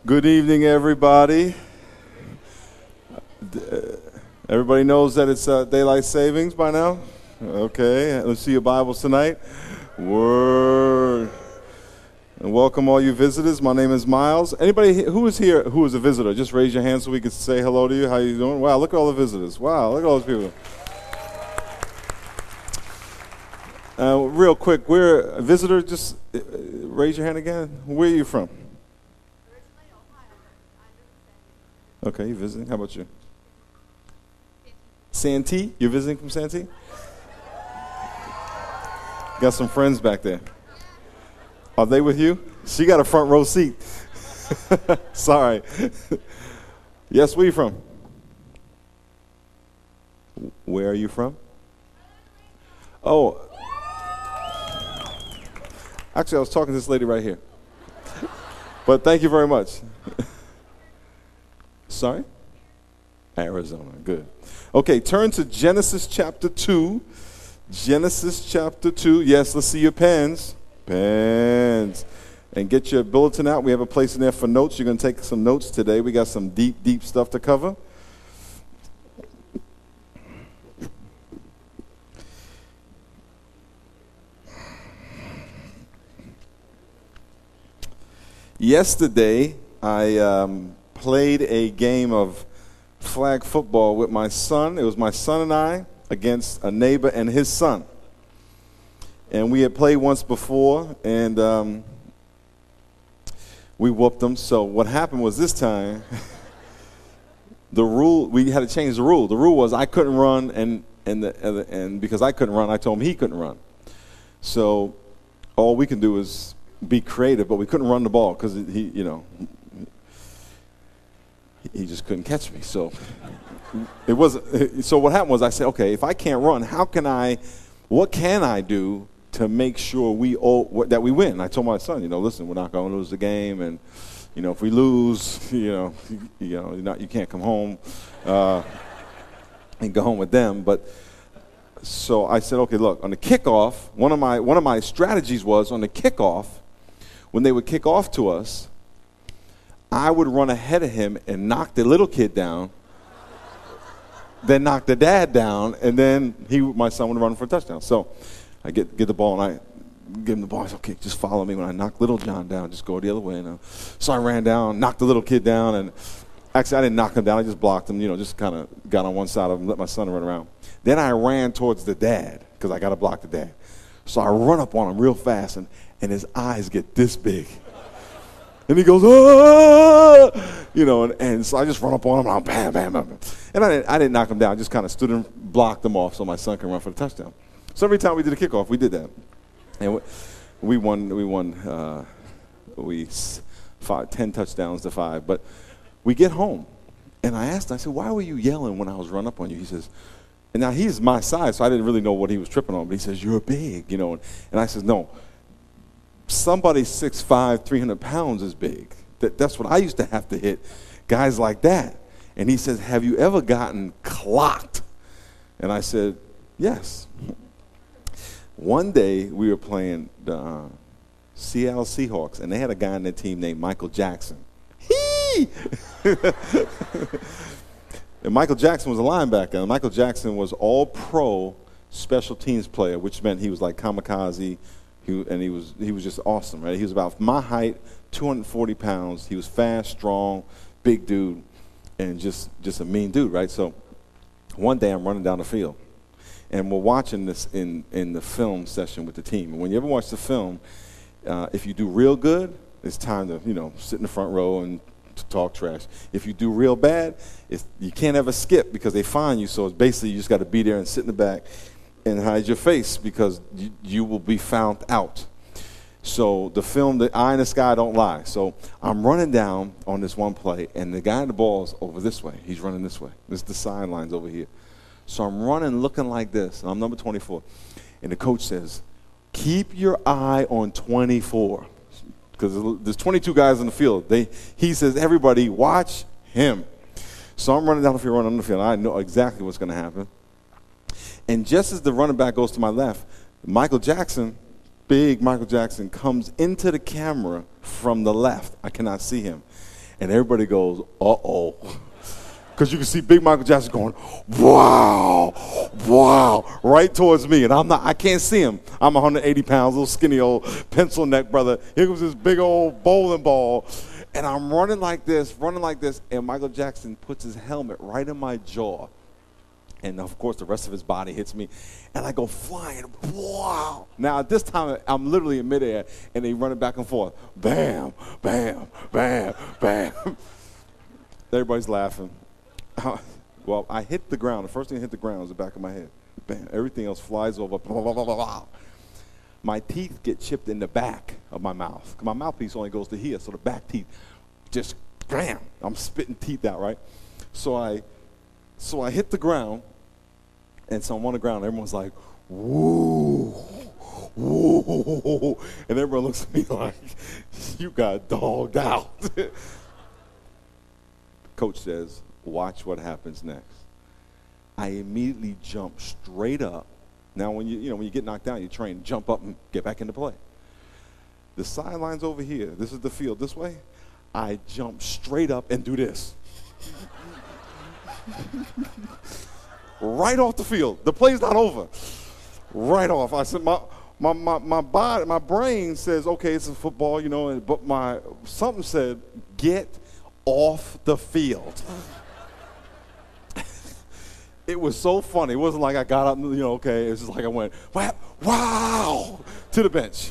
Good evening, everybody. Everybody knows that it's daylight savings by now? Okay, let's see your Bibles tonight. Word. And welcome all you visitors. My name is Miles. Anybody who is here who is a visitor, just raise your hand so we can say hello to you. How you doing? Wow, look at all the visitors. Wow, look at all those people. Real quick, we're a visitor. Just raise your hand again. Where are you from? Okay, you're visiting. How about you? Santee? You're visiting from Santee? Got some friends back there. Are they with you? She got a front row seat. Sorry. Yes, where are you from? Where are you from? Oh. Actually, I was talking to this lady right here. But thank you very much. Sorry? Arizona, good. Okay, turn to Genesis chapter 2. Genesis chapter 2. Yes, let's see your pens. Pens. And get your bulletin out. We have a place in there for notes. You're going to take some notes today. We got some deep, deep stuff to cover. Yesterday, I played a game of flag football with my son. It was my son and I against a neighbor and his son. And we had played once before, and we whooped them. So what happened was this time, we had to change the rule. The rule was I couldn't run, and because I couldn't run, I told him he couldn't run. So all we can do is be creative, but we couldn't run the ball because he just couldn't catch me. So So what happened was I said, okay, if I can't run, what can I do to make sure that we win? I told my son, listen, we're not going to lose the game, and if we lose, you can't come home and go home with them. But so I said, okay, look, on the kickoff, one of my strategies was on the kickoff, when they would kick off to us, I would run ahead of him and knock the little kid down, then knock the dad down, and then my son would run for a touchdown. So I get the ball, and I give him the ball. I said, okay, just follow me. When I knock little John down, just go the other way. So I ran down, knocked the little kid down, and actually I didn't knock him down. I just blocked him, just kind of got on one side of him, let my son run around. Then I ran towards the dad because I got to block the dad. So I run up on him real fast, and his eyes get this big. And he goes, ah! And so I just run up on him, and I'm bam, bam, bam. And I didn't knock him down. I just kind of stood and blocked him off so my son can run for the touchdown. So every time we did a kickoff, we did that. And we won 10 touchdowns to 5. But we get home, and I said, why were you yelling when I was running up on you? He says, and now he's my size, so I didn't really know what he was tripping on. But he says, you're big, And I said, no. Somebody 6'5", 300 pounds is big. That's what I used to have to hit, guys like that. And he says, have you ever gotten clocked? And I said, yes. One day we were playing the Seattle Seahawks, and they had a guy on their team named Michael Jackson. And Michael Jackson was a linebacker. And Michael Jackson was all-pro special teams player, which meant he was like kamikaze. He was just awesome, right? He was about my height, 240 pounds. He was fast, strong, big dude, and just a mean dude, right? So one day I'm running down the field, and we're watching this in the film session with the team. And when you ever watch the film, if you do real good, it's time to sit in the front row and talk trash. If you do real bad, you can't ever skip because they fine you. So it's basically you just got to be there and sit in the back and hide your face because you will be found out. So the film, the eye in the sky don't lie. So I'm running down on this one play, and the guy in the ball is over this way. He's running this way. This is the sidelines over here. So I'm running looking like this, and I'm number 24. And the coach says, keep your eye on 24. Because there's 22 guys in the field. He says, everybody, watch him. So I'm running down the field, running on the field. I know exactly what's going to happen. And just as the running back goes to my left, Michael Jackson, big Michael Jackson, comes into the camera from the left. I cannot see him. And everybody goes, uh-oh. Because you can see big Michael Jackson going, wow, wow, right towards me. And I can't see him. I'm 180 pounds, little skinny old pencil neck brother. Here comes this big old bowling ball. And I'm running like this, and Michael Jackson puts his helmet right in my jaw. And, of course, the rest of his body hits me, and I go flying. Wow. Now, at this time, I'm literally in midair, and they running back and forth. Bam, bam, bam, bam. Everybody's laughing. Well, I hit the ground. The first thing that hit the ground was the back of my head. Bam. Everything else flies over. Blah, blah, blah, blah, blah. My teeth get chipped in the back of my mouth. My mouthpiece only goes to here, so the back teeth just, bam. I'm spitting teeth out, right? So I hit the ground, and so I'm on the ground. Everyone's like, woo, woo. And everyone looks at me like, you got dogged out. Coach says, watch what happens next. I immediately jump straight up. Now, when you get knocked down, you train, jump up and get back into play. The sideline's over here. This is the field this way. I jump straight up and do this. Right off the field. The play's not over. Right off. I said, my body, my brain says, okay, it's a football, but something said, get off the field. It was so funny. It wasn't like I got up, okay. It was just like I went, wow, to the bench.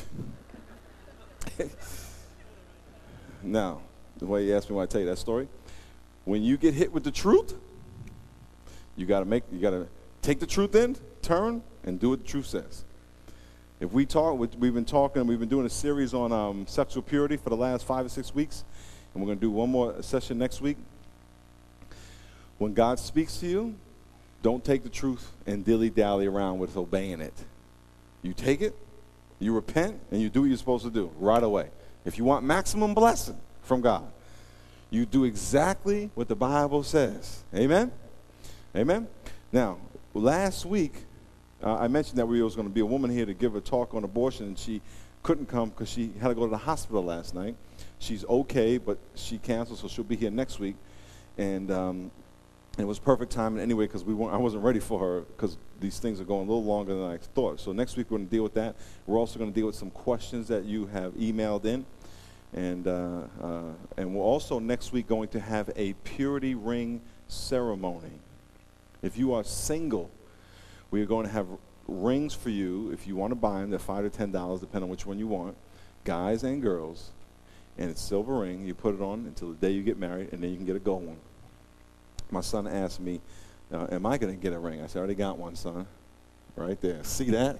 Now, the way you asked me when I tell you that story, when you get hit with the truth, you got to take the truth in, turn, and do what the truth says. If we've been doing a series on sexual purity for the last 5 or 6 weeks, and we're going to do one more session next week. When God speaks to you, don't take the truth and dilly-dally around with obeying it. You take it, you repent, and you do what you're supposed to do right away. If you want maximum blessing from God, you do exactly what the Bible says. Amen? Amen? Now, last week, I mentioned that there was going to be a woman here to give a talk on abortion, and she couldn't come because she had to go to the hospital last night. She's okay, but she canceled, so she'll be here next week. And it was perfect timing anyway because I wasn't ready for her because these things are going a little longer than I thought. So next week we're going to deal with that. We're also going to deal with some questions that you have emailed in. And we're also next week going to have a purity ring ceremony. If you are single, we are going to have rings for you. If you want to buy them, they're $5 to $10, depending on which one you want, guys and girls. And it's silver ring. You put it on until the day you get married, and then you can get a gold one. My son asked me, am I going to get a ring? I said, I already got one, son. Right there. See that?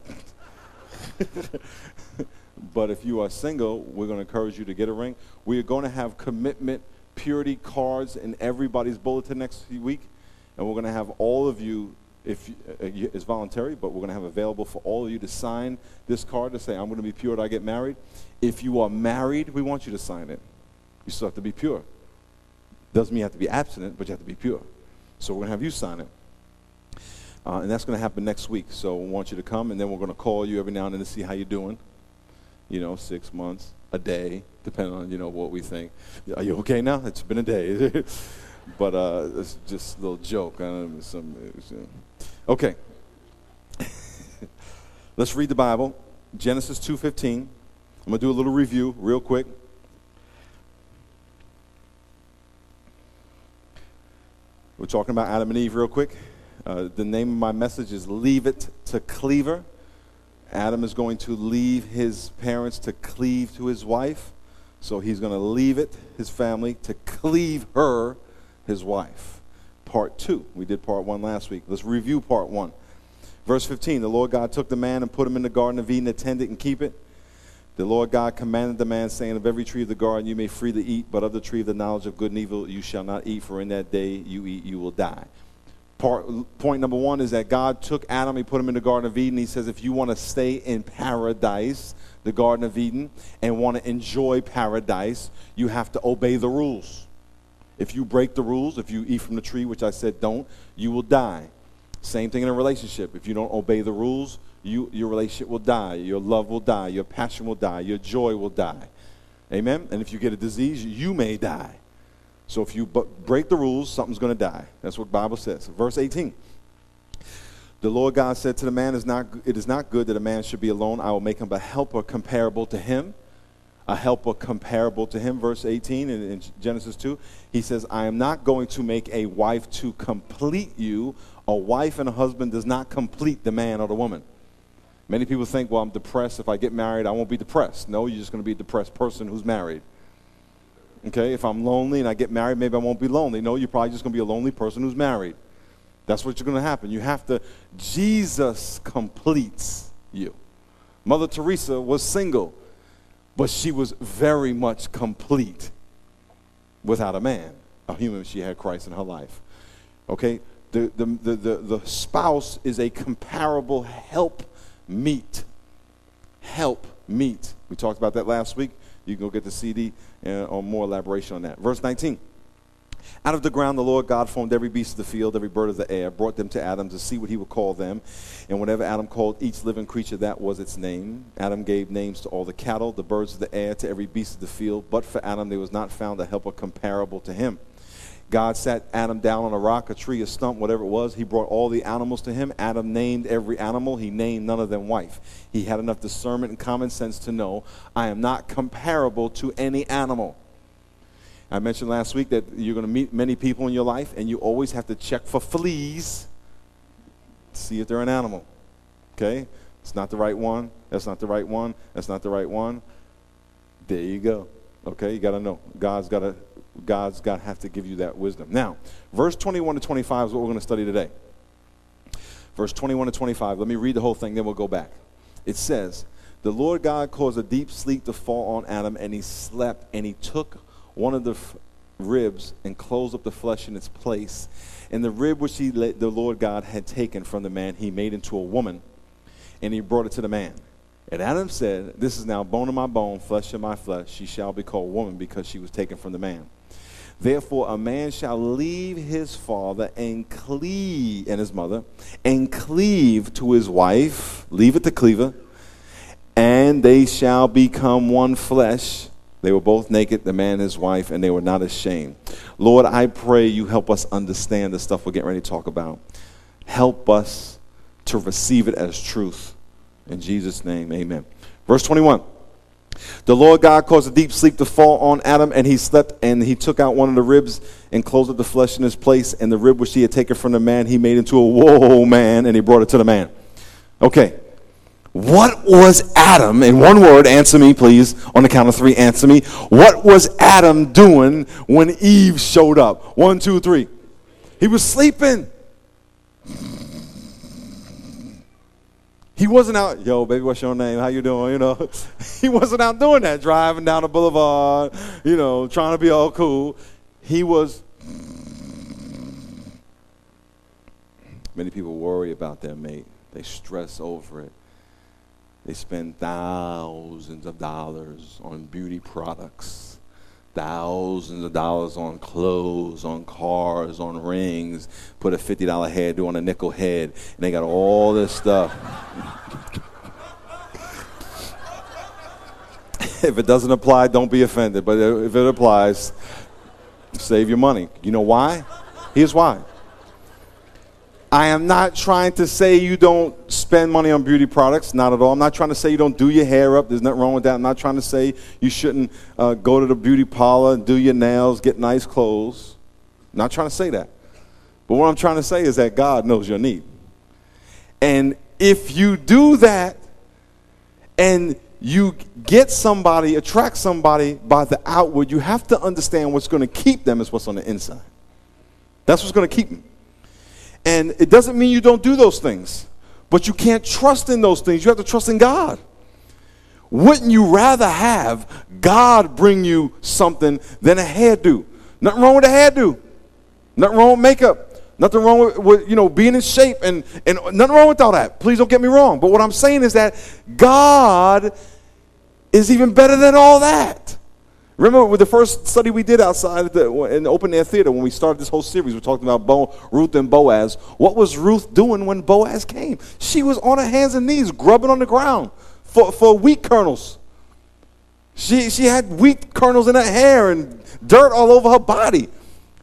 But if you are single, we're going to encourage you to get a ring. We are going to have commitment purity cards in everybody's bulletin next week. And we're going to have all of you, it's voluntary, but we're going to have available for all of you to sign this card to say, I'm going to be pure till I get married. If you are married, we want you to sign it. You still have to be pure. Doesn't mean you have to be abstinent, but you have to be pure. So we're going to have you sign it. And that's going to happen next week. So we want you to come, and then we're going to call you every now and then to see how you're doing. 6 months, a day, depending on, what we think. Are you okay now? It's been a day. But it's just a little joke. Okay. Let's read the Bible. Genesis 2:15. I'm going to do a little review real quick. We're talking about Adam and Eve real quick. The name of my message is Leave It to Cleaver. Adam is going to leave his parents to cleave to his wife. So he's going to leave it, his family, to cleave her, his wife. Part 2. We did part 1 last week. Let's review part 1. Verse 15. The Lord God took the man and put him in the Garden of Eden to tend it and keep it. The Lord God commanded the man, saying, of every tree of the garden you may freely eat, but of the tree of the knowledge of good and evil you shall not eat, for in that day you eat, you will die. Point number 1 is that God took Adam, he put him in the Garden of Eden. He says if you want to stay in paradise, the Garden of Eden, and want to enjoy paradise, you have to obey the rules. If you break the rules, if you eat from the tree, which I said don't, you will die. Same thing in a relationship. If you don't obey the rules, your relationship will die, your love will die, your passion will die, your joy will die. Amen? And if you get a disease, you may die. So if you break the rules, something's going to die. That's what the Bible says. Verse 18. The Lord God said to the man, it is not good that a man should be alone. I will make him a helper comparable to him. A helper comparable to him. Verse 18 in Genesis 2. He says, I am not going to make a wife to complete you. A wife and a husband does not complete the man or the woman. Many people think, well, I'm depressed. If I get married, I won't be depressed. No, you're just going to be a depressed person who's married. Okay, if I'm lonely and I get married, maybe I won't be lonely. No, you're probably just going to be a lonely person who's married. That's what's going to happen. You have to, Jesus completes you. Mother Teresa was single, but she was very much complete without a man, a human. She had Christ in her life. Okay, the spouse is a comparable help meet. Help meet. We talked about that last week. You can go get the CD or more elaboration on that. Verse 19. Out of the ground the Lord God formed every beast of the field, every bird of the air, brought them to Adam to see what he would call them. And whenever Adam called each living creature, that was its name. Adam gave names to all the cattle, the birds of the air, to every beast of the field. But for Adam there was not found a helper comparable to him. God sat Adam down on a rock, a tree, a stump, whatever it was. He brought all the animals to him. Adam named every animal. He named none of them wife. He had enough discernment and common sense to know, I am not comparable to any animal. I mentioned last week that you're going to meet many people in your life, and you always have to check for fleas to see if they're an animal. Okay? It's not the right one. That's not the right one. That's not the right one. There you go. Okay? You got to know. God's got to have to give you that wisdom. Now, verse 21 to 25 is what we're going to study today. Verse 21 to 25. Let me read the whole thing, then we'll go back. It says, the Lord God caused a deep sleep to fall on Adam, and he slept, and he took one of the ribs and closed up the flesh in its place. And the rib which the Lord God had taken from the man, he made into a woman, and he brought it to the man. And Adam said, this is now bone of my bone, flesh of my flesh. She shall be called woman because she was taken from the man. Therefore a man shall leave his father and cleave, and his mother, and cleave to his wife, leave it to cleaver, and they shall become one flesh. They were both naked, the man and his wife, and they were not ashamed. Lord, I pray you help us understand the stuff we're getting ready to talk about. Help us to receive it as truth. In Jesus' name, amen. Verse 21. The Lord God caused a deep sleep to fall on Adam, and he slept, and he took out one of the ribs and closed up the flesh in his place, and the rib which he had taken from the man he made into a man, and he brought it to the man. Okay. What was Adam, in one word, answer me please, on the count of three, answer me. What was Adam doing when Eve showed up? 1, 2, 3. He was sleeping. He wasn't out, yo, baby, what's your name? How you doing? You know, he wasn't out doing that, driving down the boulevard, you know, trying to be all cool. He was. Many people worry about their mate. They stress over it. They spend thousands of dollars on beauty products, thousands of dollars on clothes, on cars, on rings, put a $50 hairdo on a nickel head, and they got all this stuff. If it doesn't apply, don't be offended. But if it applies, save your money. You know why? Here's why. I am not trying to say you don't spend money on beauty products, not at all. I'm not trying to say you don't do your hair up. There's nothing wrong with that. I'm not trying to say you shouldn't go to the beauty parlor and do your nails, get nice clothes. I'm not trying to say that. But what I'm trying to say is that God knows your need. And if you do that and you get somebody, attract somebody by the outward, you have to understand what's going to keep them is what's on the inside. That's what's going to keep them. And it doesn't mean you don't do those things, but you can't trust in those things. You have to trust in God. Wouldn't you rather have God bring you something than a hairdo? Nothing wrong with a hairdo. Nothing wrong with makeup. Nothing wrong with you know, being in shape and nothing wrong with all that. Please don't get me wrong. But what I'm saying is that God is even better than all that. Remember with the first study we did outside in the open air theater when we started this whole series, we talked about Ruth and Boaz. What was Ruth doing when Boaz came? She was on her hands and knees grubbing on the ground for wheat kernels. She had wheat kernels in her hair and dirt all over her body.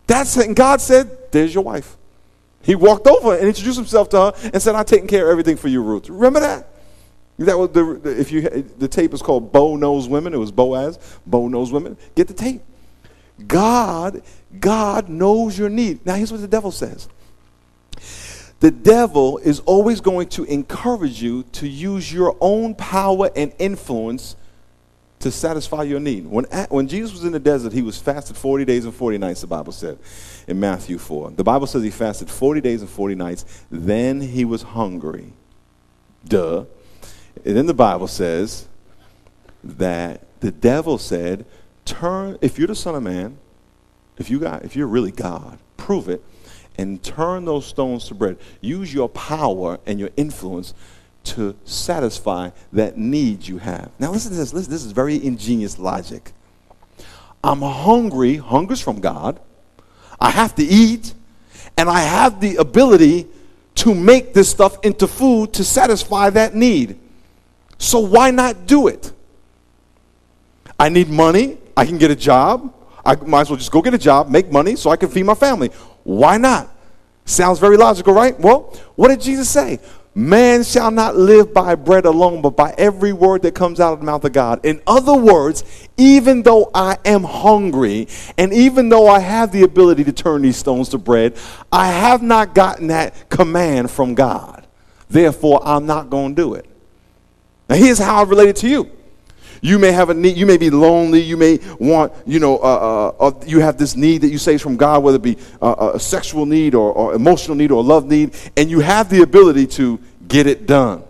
And God said, there's your wife. He walked over and introduced himself to her and said, I've taken care of everything for you, Ruth. Remember that? That was the tape is called Bo Knows Women. It was Boaz. Bo Knows Women. Get the tape. God knows your need. Now here's what the devil says. The devil is always going to encourage you to use your own power and influence to satisfy your need. When Jesus was in the desert, he was fasted 40 days and 40 nights, the Bible said in Matthew 4. The Bible says he fasted 40 days and 40 nights. Then he was hungry. Duh. And then the Bible says that the devil said, if you're the Son of Man, if you're really God, prove it, and turn those stones to bread. Use your power and your influence to satisfy that need you have. Now listen to this. This is very ingenious logic. I'm hungry. Hunger's from God. I have to eat, and I have the ability to make this stuff into food to satisfy that need. So why not do it? I need money. I can get a job. I might as well just go get a job, make money so I can feed my family. Why not? Sounds very logical, right? Well, what did Jesus say? Man shall not live by bread alone, but by every word that comes out of the mouth of God. In other words, even though I am hungry, and even though I have the ability to turn these stones to bread, I have not gotten that command from God. Therefore, I'm not going to do it. Now, here's how I relate it to you. You may have a need. You may be lonely. You may want, you have this need that you say is from God, whether it be a sexual need or emotional need or a love need, and you have the ability to get it done.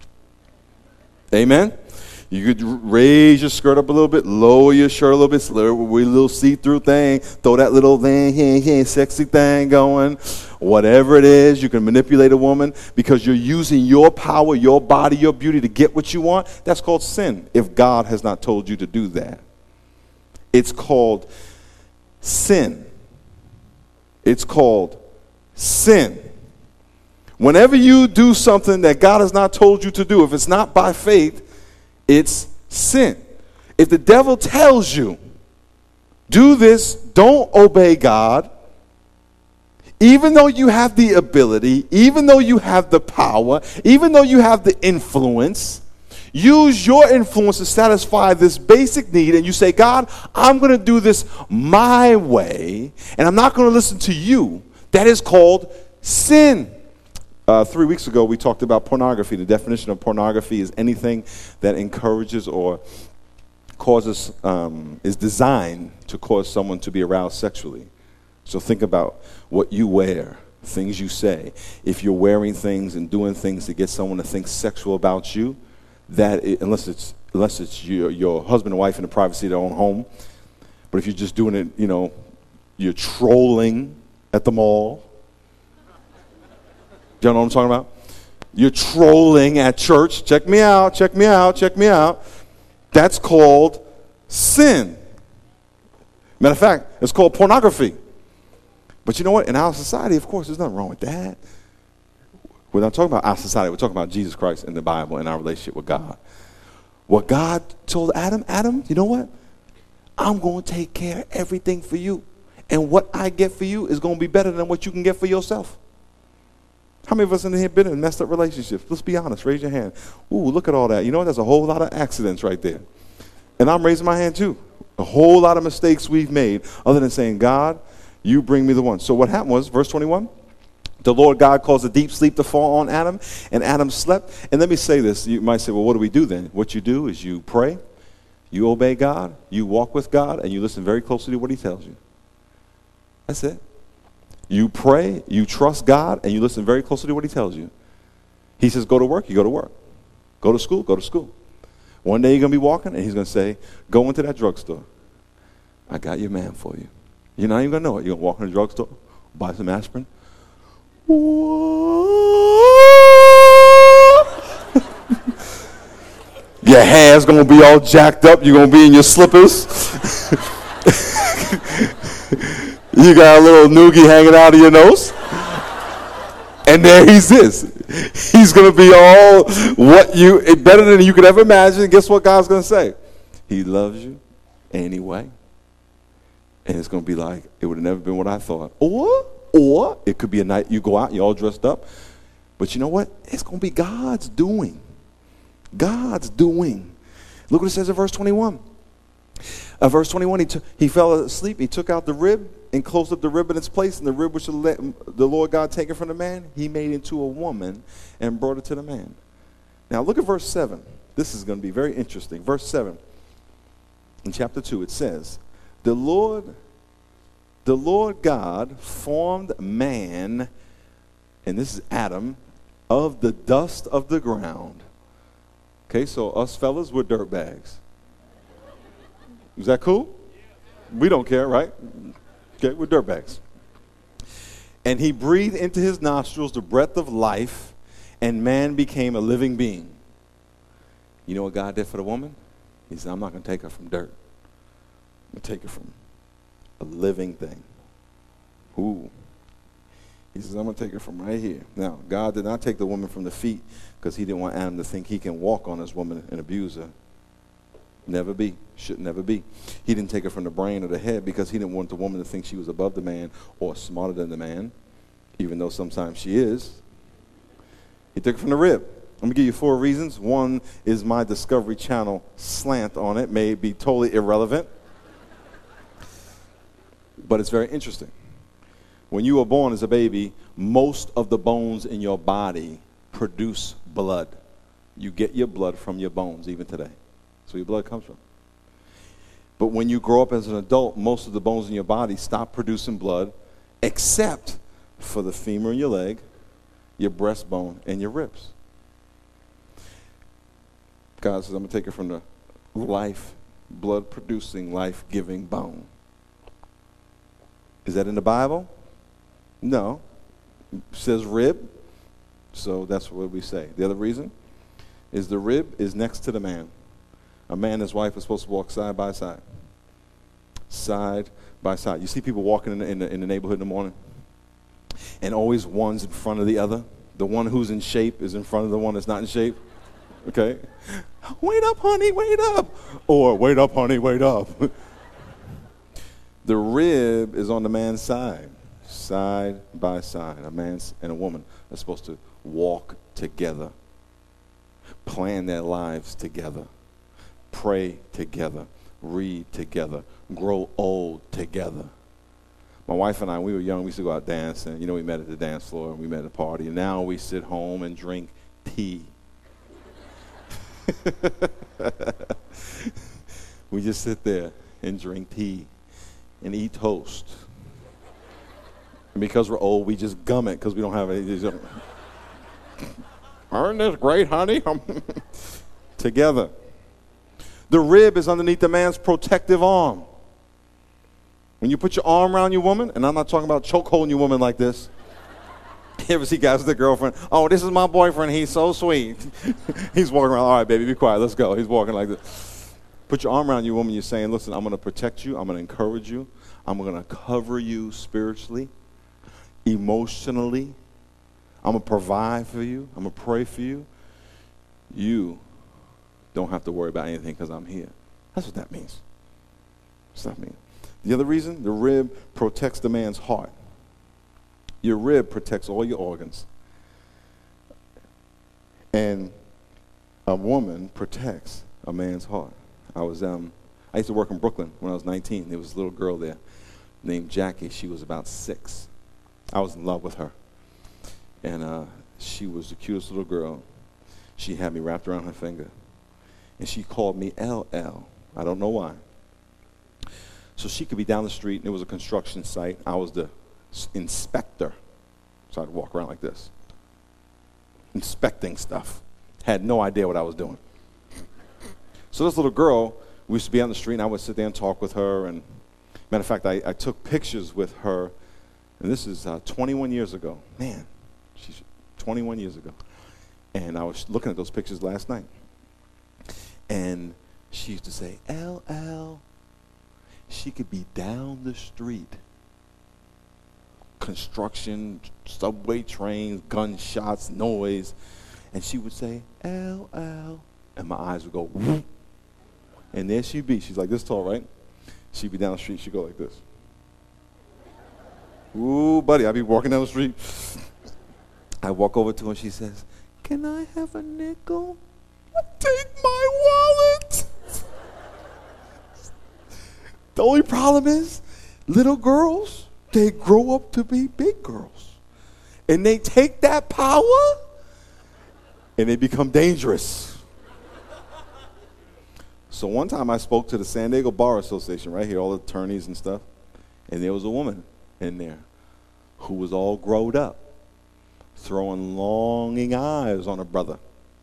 Amen? You could raise your skirt up a little bit, lower your shirt a little bit, with a little see-through thing, throw that little thing, sexy thing going. Whatever it is, you can manipulate a woman because you're using your power, your body, your beauty to get what you want. That's called sin if God has not told you to do that. It's called sin. It's called sin. Whenever you do something that God has not told you to do, if it's not by faith, it's sin. If the devil tells you, do this, don't obey God, even though you have the ability, even though you have the power, even though you have the influence, use your influence to satisfy this basic need, and you say, God, I'm going to do this my way, and I'm not going to listen to you. That is called sin. 3 weeks ago, we talked about pornography. The definition of pornography is anything that encourages or causes, is designed to cause someone to be aroused sexually. So think about what you wear, things you say. If you're wearing things and doing things to get someone to think sexual about you, unless it's your husband and wife in the privacy of their own home, but if you're just doing it, you're trolling at the mall. Do you know what I'm talking about? You're trolling at church. Check me out, check me out, check me out. That's called sin. Matter of fact, it's called pornography. But you know what? In our society, of course, there's nothing wrong with that. We're not talking about our society. We're talking about Jesus Christ and the Bible and our relationship with God. What God told Adam, you know what? I'm going to take care of everything for you. And what I get for you is going to be better than what you can get for yourself. How many of us in here been in messed up relationships? Let's be honest. Raise your hand. Ooh, look at all that. You know what? There's a whole lot of accidents right there. And I'm raising my hand too. A whole lot of mistakes we've made other than saying, God, you bring me the one. So what happened was, verse 21, the Lord God caused a deep sleep to fall on Adam, and Adam slept. And let me say this. You might say, well, what do we do then? What you do is you pray, you obey God, you walk with God, and you listen very closely to what he tells you. That's it. You pray, you trust God, and you listen very closely to what he tells you. He says, go to work, you go to work. Go to school, go to school. One day you're going to be walking, and he's going to say, go into that drugstore. I got your man for you. You're not even going to know it. You're going to walk in the drugstore, buy some aspirin. Your hair's going to be all jacked up. You're going to be in your slippers. You got a little noogie hanging out of your nose. And there he is. He's going to be all better than you could ever imagine. Guess what God's going to say? He loves you anyway. And it's going to be like, it would have never been what I thought. Or it could be a night you go out, you're all dressed up. But you know what? It's going to be God's doing. God's doing. Look what it says in verse 21. Verse 21, he fell asleep. He took out the rib and closed up the rib in its place. And the rib which the Lord God taken from the man, he made into a woman and brought it to the man. Now look at verse 7. This is going to be very interesting. Verse 7. In chapter 2, it says, the Lord God formed man, and this is Adam, of the dust of the ground. Okay, so us fellas, we're dirt bags. Is that cool? We don't care, right? Okay, we're dirt bags. And he breathed into his nostrils the breath of life, and man became a living being. You know what God did for the woman? He said, I'm not going to take her from dirt. I'm going to take her from a living thing. Ooh. He says, I'm going to take her from right here. Now, God did not take the woman from the feet because he didn't want Adam to think he can walk on this woman and abuse her. Never be. Should never be. He didn't take her from the brain or the head because he didn't want the woman to think she was above the man or smarter than the man, even though sometimes she is. He took her from the rib. I'm going to give you 4 reasons. One is my Discovery Channel slant on it. May be totally irrelevant, but it's very interesting. When you were born as a baby, most of the bones in your body produce blood. You get your blood from your bones, even today. That's where your blood comes from. But when you grow up as an adult, most of the bones in your body stop producing blood, except for the femur in your leg, your breastbone, and your ribs. God says, I'm going to take it from the blood-producing, life-giving bone. Is that in the Bible? No. It says rib, so that's what we say. The other reason is the rib is next to the man. A man and his wife are supposed to walk side by side. Side by side. You see people walking in the neighborhood in the morning, and always one's in front of the other. The one who's in shape is in front of the one that's not in shape. Okay? Wait up, honey, wait up. Or wait up, honey, wait up. The rib is on the man's side. Side by side. A man and a woman are supposed to walk together. Plan their lives together. Pray together, read together, grow old together. My wife and I, we were young, we used to go out dancing. You know, we met at the dance floor and we met at a party. And now we sit home and drink tea. We just sit there and drink tea and eat toast. And because we're old, we just gum it because we don't have any. Aren't this great, honey? Together. The rib is underneath the man's protective arm. When you put your arm around your woman, and I'm not talking about chokeholding your woman like this. You ever see guys with their girlfriend? Oh, this is my boyfriend. He's so sweet. He's walking around. All right, baby, be quiet. Let's go. He's walking like this. Put your arm around your woman. You're saying, listen, I'm going to protect you. I'm going to encourage you. I'm going to cover you spiritually, emotionally. I'm going to provide for you. I'm going to pray for you. You don't have to worry about anything because I'm here. That's what that means. That's what that means. The other reason, the rib protects the man's heart. Your rib protects all your organs. And a woman protects a man's heart. I used to work in Brooklyn when I was 19. There was a little girl there named Jackie. She was about 6. I was in love with her. And she was the cutest little girl. She had me wrapped around her finger. And she called me LL. I don't know why. So she could be down the street, and it was a construction site. I was the inspector. So I'd walk around like this, inspecting stuff. Had no idea what I was doing. So this little girl, we used to be on the street, and I would sit there and talk with her. And matter of fact, I took pictures with her, and this is 21 years ago. Man, she's 21 years ago. And I was looking at those pictures last night. And she used to say, LL. She could be down the street. Construction, subway trains, gunshots, noise. And she would say, LL. And my eyes would go, whoop. And there she'd be. She's like this tall, right? She'd be down the street. She'd go like this. Ooh, buddy, I be walking down the street. I walk over to her and she says, "Can I have a nickel?" "Take my wallet." The only problem is, little girls, they grow up to be big girls. And they take that power and they become dangerous. So one time I spoke to the San Diego Bar Association, right here, all the attorneys and stuff. And there was a woman in there who was all growed up, throwing longing eyes on her brother.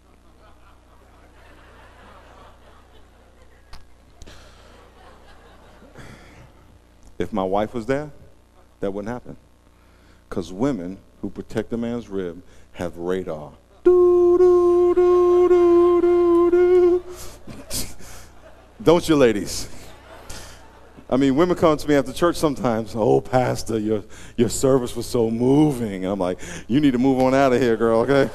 If my wife was there, that wouldn't happen. Because women who protect a man's rib have radar. Do, do, do, do, do, do. Don't you, ladies? I mean, women come to me after church sometimes. "Oh, Pastor, your service was so moving." And I'm like, "You need to move on out of here, girl, okay?"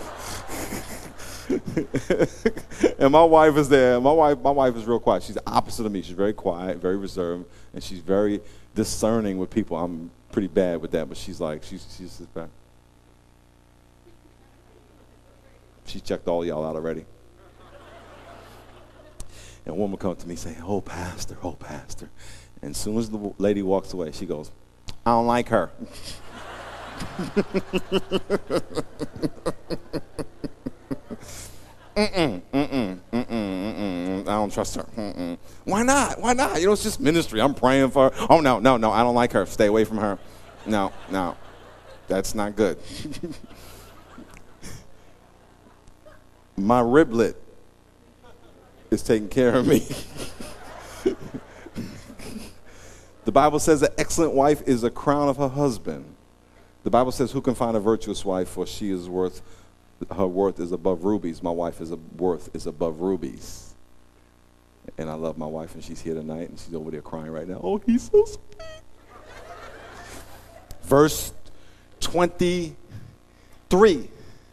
And my wife is there. My wife is real quiet. She's the opposite of me. She's very quiet, very reserved, and she's very discerning with people. I'm pretty bad with that, but she's like, she sits back. She checked all y'all out already. And a woman comes to me saying, "Oh, Pastor, oh, Pastor." And as soon as the lady walks away, she goes, "I don't like her." I don't trust her. Why not? Why not? You know, it's just ministry. I'm praying for her. "Oh, no, I don't like her. Stay away from her." No, that's not good. My riblet is taking care of me. The Bible says an excellent wife is a crown of her husband. The Bible says, "Who can find a virtuous wife? For she is her worth is above rubies." My wife worth is above rubies. And I love my wife, and she's here tonight, and she's over there crying right now. "Oh, he's so sweet." Verse 23.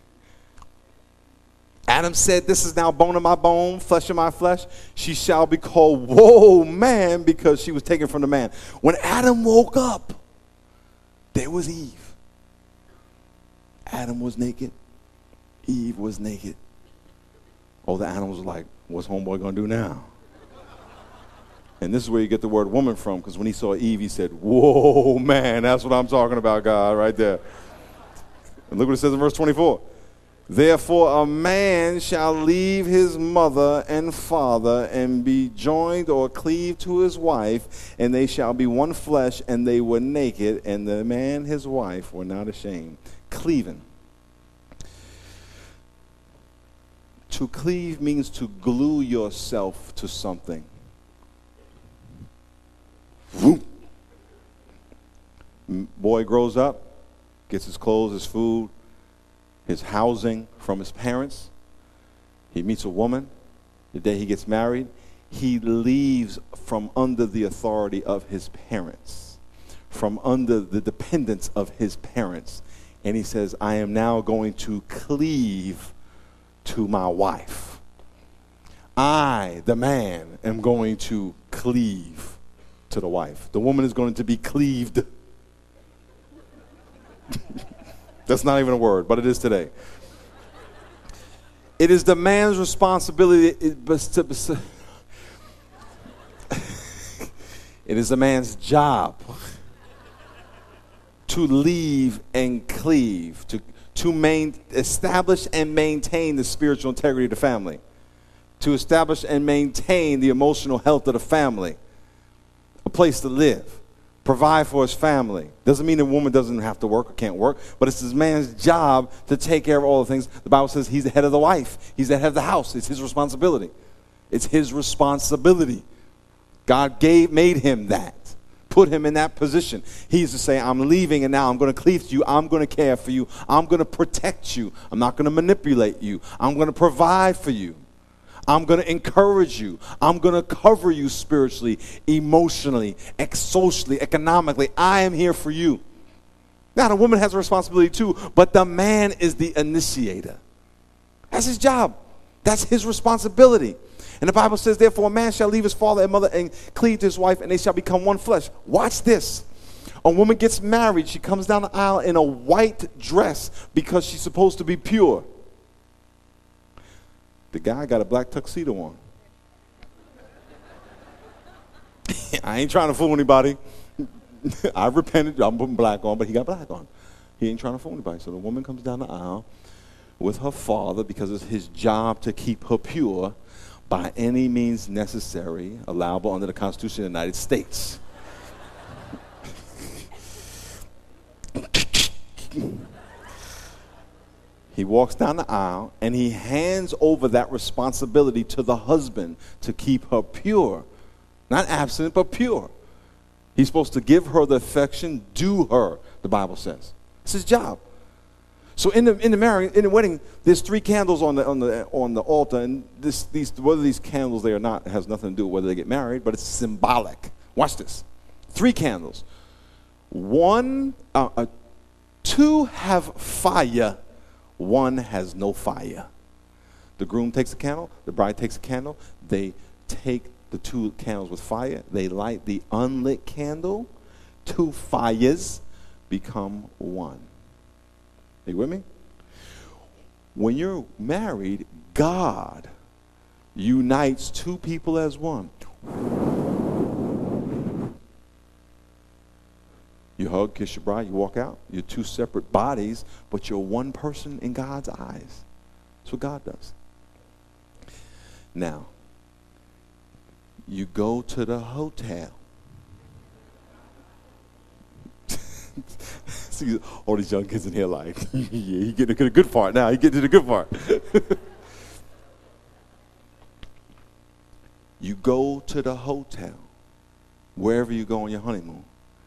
Adam said, "This is now bone of my bone, flesh of my flesh. She shall be called, whoa, man, because she was taken from the man." When Adam woke up, there was Eve. Adam was naked. Eve was naked. Oh, the animals were like, "What's homeboy going to do now?" And this is where you get the word woman from, because when he saw Eve, he said, "Whoa, man, that's what I'm talking about, God," right there. And look what it says in verse 24. "Therefore a man shall leave his mother and father and be joined or cleave to his wife, and they shall be one flesh, and they were naked, and the man and his wife were not ashamed." Cleaving. To cleave means to glue yourself to something. Whoop. Boy grows up, gets his clothes, his food, his housing from his parents. He meets a woman. The day he gets married, he leaves from under the authority of his parents, from under the dependence of his parents. And he says, "I am now going to cleave to my wife. I, the man, am going to cleave to the wife." The woman is going to be cleaved. That's not even a word, but it is today. It is the man's responsibility. It is the man's job to leave and cleave, to establish and maintain the spiritual integrity of the family, to establish and maintain the emotional health of the family, a place to live, provide for his family. Doesn't mean a woman doesn't have to work or can't work, but it's this man's job to take care of all the things. The Bible says he's the head of the wife. He's the head of the house. It's his responsibility. It's his responsibility. God made him that, put him in that position. He's to say, I'm leaving and now I'm going to cleave to you. I'm going to care for you. I'm going to protect you. I'm not going to manipulate you. I'm going to provide for you. I'm going to encourage you. I'm going to cover you spiritually, emotionally, socially, economically. I am here for you. Now, the woman has a responsibility too, but the man is the initiator. That's his job. That's his responsibility. And the Bible says, therefore, a man shall leave his father and mother and cleave to his wife, and they shall become one flesh. Watch this. A woman gets married. She comes down the aisle in a white dress because she's supposed to be pure. The guy got a black tuxedo on. I ain't trying to fool anybody. I repented. I'm putting black on, but he got black on. He ain't trying to fool anybody. So the woman comes down the aisle with her father because it's his job to keep her pure by any means necessary, allowable under the Constitution of the United States. He walks down the aisle and he hands over that responsibility to the husband to keep her pure. Not abstinent, but pure. He's supposed to give her the affection due her, the Bible says. It's his job. So in the wedding, there's 3 candles on the altar, and whether these candles they or not has nothing to do with whether they get married, but it's symbolic. Watch this. 3 candles. 2 have fire. 1 has no fire. The groom takes a candle. The bride takes a candle. They take the 2 candles with fire. They light the unlit candle. 2 fires become 1. Are you with me? When you're married, God unites 2 people as 1. You hug, kiss your bride, you walk out. You're 2 separate bodies, but you're 1 person in God's eyes. That's what God does. Now, you go to the hotel. See all these young kids in here like, yeah, he getting to the good part now. He getting to the good part. You go to the hotel, wherever you go on your honeymoon,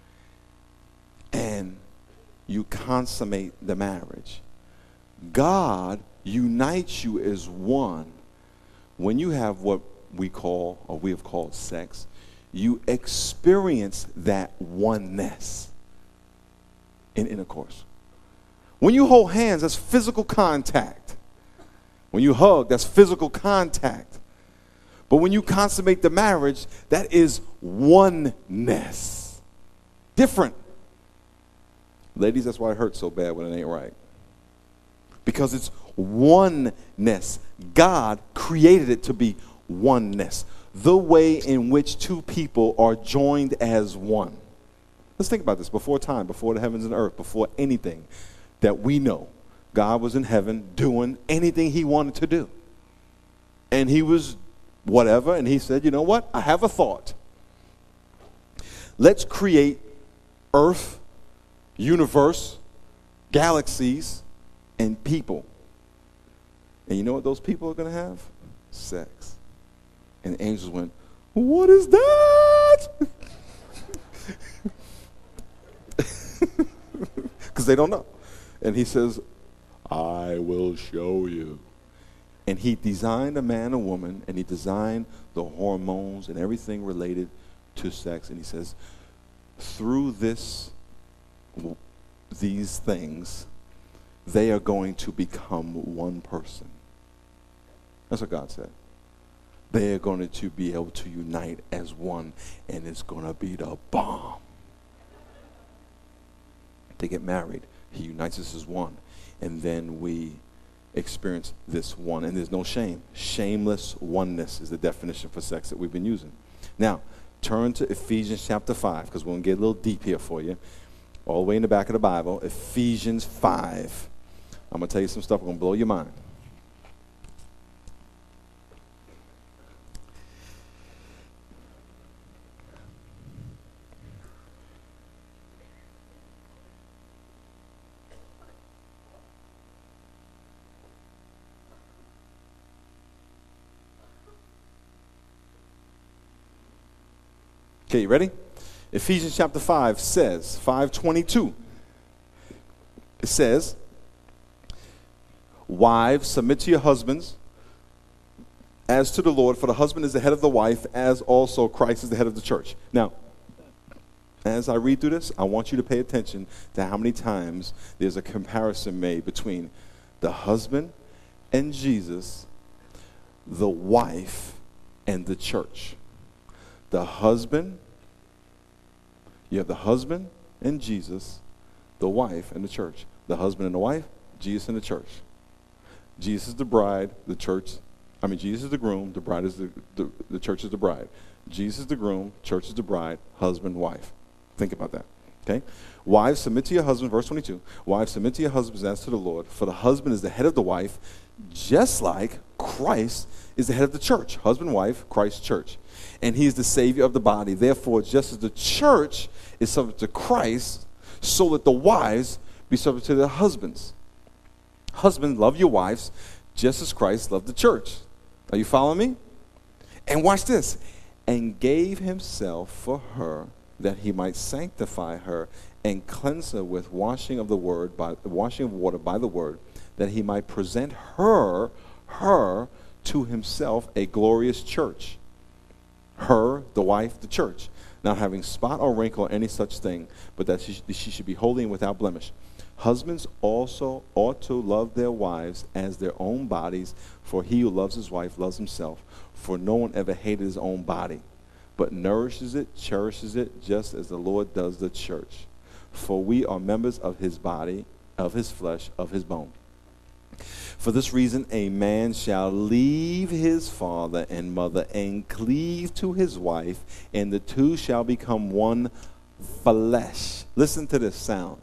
and you consummate the marriage. God unites you as 1. When you have what we have called sex, you experience that oneness in intercourse. When you hold hands, that's physical contact. When you hug, that's physical contact. But when you consummate the marriage, that is oneness. Different. Ladies, that's why it hurts so bad when it ain't right. Because it's oneness. God created it to be oneness. The way in which 2 people are joined as 1. Let's think about this. Before time, before the heavens and earth, before anything that we know, God was in heaven doing anything he wanted to do. And he was whatever, and he said, you know what? I have a thought. Let's create earth, universe, galaxies, and people. And you know what those people are going to have? Sex. And the angels went, what is that? Because they don't know. And he says, I will show you. And he designed a man and woman, and he designed the hormones and everything related to sex. And he says, through these things, they are going to become 1 person. That's what God said. They are going to be able to unite as 1, and it's going to be the bomb. They get married. He unites us as 1. And then we experience this 1. And there's no shame. Shameless oneness is the definition for sex that we've been using. Now, turn to Ephesians chapter 5, because we're going to get a little deep here for you. All the way in the back of the Bible, Ephesians 5. I'm going to tell you some stuff that's going to blow your mind. Okay, you ready? Ephesians chapter 5 says, 5:22. It says, wives, submit to your husbands as to the Lord, for the husband is the head of the wife, as also Christ is the head of the church. Now, as I read through this, I want you to pay attention to how many times there's a comparison made between the husband and Jesus, the wife and the church. The husband, you have the husband and Jesus, the wife and the church. The husband and the wife, Jesus and the church. Jesus is the bride, Jesus is the groom, the bride is the church is the bride. Jesus is the groom, church is the bride, husband, wife. Think about that. Okay? Wives, submit to your husband, verse 22. Wives, submit to your husbands as to the Lord, for the husband is the head of the wife, just like Christ is the head of the church. Husband, wife, Christ, church. And he is the Savior of the body. Therefore, just as the church is subject to Christ, so that the wives be subject to their husbands. Husbands, love your wives, just as Christ loved the church. Are you following me? And watch this. And gave himself for her, that he might sanctify her and cleanse her with washing of water by the word, that he might present her to himself a glorious church. Her, the wife, the church, not having spot or wrinkle or any such thing, but that she should be holy and without blemish. Husbands also ought to love their wives as their own bodies, for he who loves his wife loves himself. For no one ever hated his own body, but nourishes it, cherishes it, just as the Lord does the church. For we are members of his body, of his flesh, of his bone. For this reason, a man shall leave his father and mother and cleave to his wife, and the two shall become one flesh. Listen to this sound.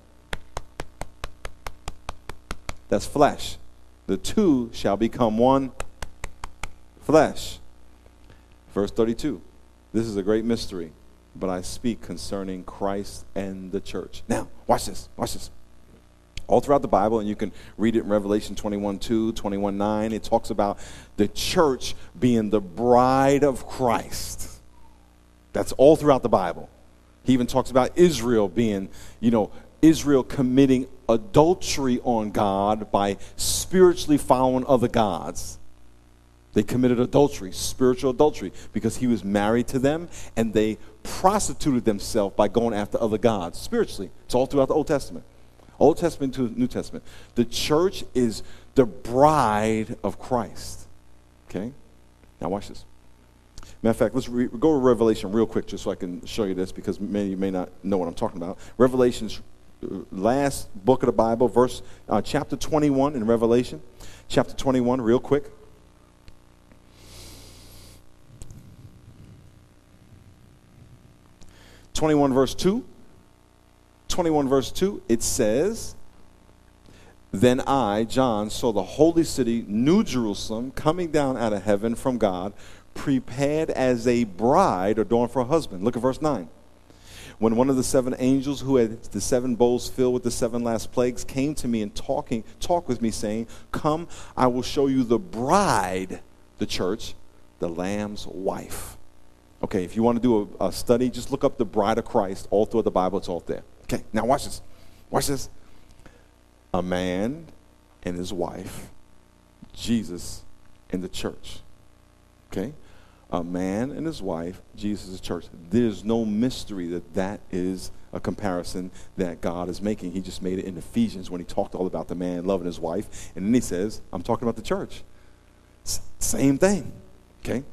That's flesh. The two shall become one flesh. Verse 32. This is a great mystery, but I speak concerning Christ and the church. Now, watch this. Watch this. All throughout the Bible, and you can read it in Revelation 21:2, 21:9, it talks about the church being the bride of Christ. That's all throughout the Bible. He even talks about Israel being, Israel committing adultery on God by spiritually following other gods. They committed adultery, spiritual adultery, because he was married to them, and they prostituted themselves by going after other gods spiritually. It's all throughout the Old Testament. Old Testament to New Testament. The church is the bride of Christ. Okay? Now watch this. Matter of fact, let's go to Revelation real quick just so I can show you this, because many of you may not know what I'm talking about. Revelation's last book of the Bible, chapter 21 in Revelation. Chapter 21, real quick. 21 verse 2. 21 verse 2, it says, Then I, John, saw the holy city, New Jerusalem, coming down out of heaven from God, prepared as a bride adorned for a husband. Look at verse 9. When one of the seven angels who had the seven bowls filled with the seven last plagues came to me and talked with me, saying, Come, I will show you the bride, the church, the Lamb's wife. Okay, if you want to do a study, just look up the bride of Christ all through the Bible. It's all there. Okay, now watch this. Watch this. A man and his wife, Jesus and the church. Okay? A man and his wife, Jesus and the church. There's no mystery that is a comparison that God is making. He just made it in Ephesians when he talked all about the man loving his wife. And then he says, I'm talking about the church. Same thing. Okay?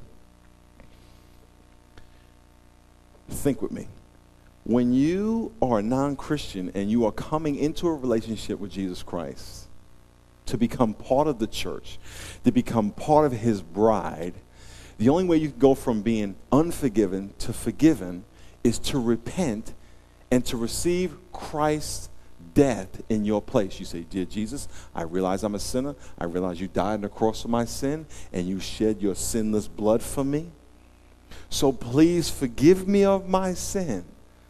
Think with me. When you are a non-Christian and you are coming into a relationship with Jesus Christ to become part of the church, to become part of his bride, the only way you can go from being unforgiven to forgiven is to repent and to receive Christ's death in your place. You say, Dear Jesus, I realize I'm a sinner. I realize you died on the cross for my sin and you shed your sinless blood for me. So please forgive me of my sin.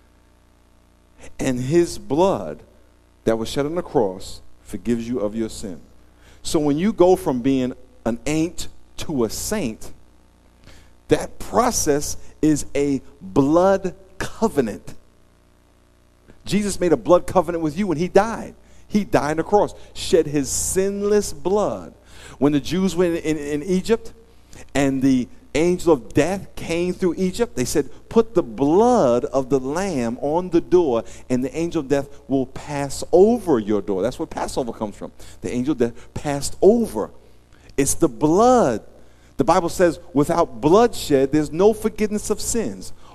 And his blood that was shed on the cross forgives you of your sin. So when you go from being an ain't to a saint, that process is a blood covenant. Jesus made a blood covenant with you when he died. He died on the cross, shed his sinless blood. When the Jews were in Egypt and the angel of death came through Egypt, they said, put the blood of the lamb on the door and the angel of death will pass over your door. That's where Passover comes from. The angel of death passed over. It's the blood. The Bible says without bloodshed, there's no forgiveness of sins.